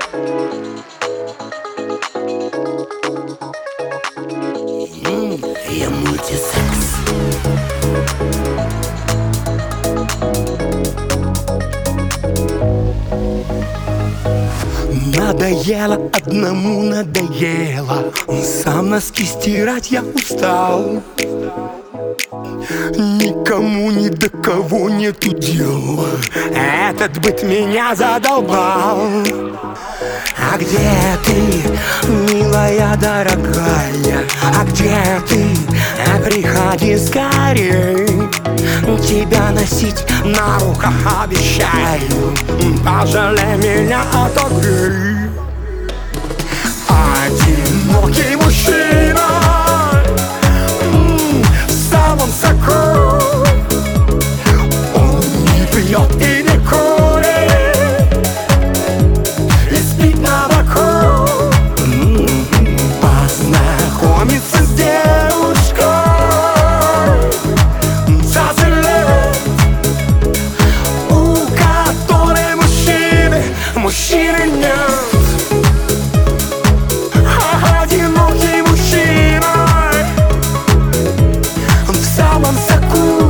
Я мультисекс. Надоело, одному надоело. Сам носки стирать я устал. Никому ни до кого нету дела. Этот быт меня задолбал. А где ты, милая дорогая? А где ты? Приходи скорей. Тебя носить на руках обещаю. Пожалей меня, отогрей. Одинокий мужчина в самом соку. Он не пьет и не курит, и спит на боку. Познакомиться с девушкой за 10 лет, у которой мужчины нет. Одинокий мужчина в самом соку.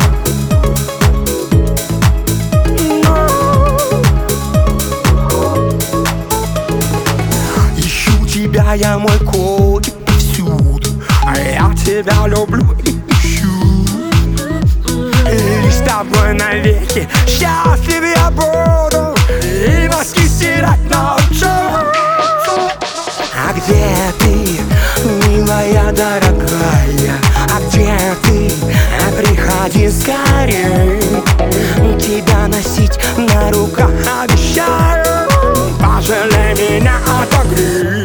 Ищу тебя, я мой котик, повсюду. А я тебя люблю и ищу. И с тобой навеки счастлив я буду, и носки стирать научу. А где ты, милая дорогая? А где ты? Приходи скорей. Тебя носить на руках обещаю. Пожалей меня, отогрей.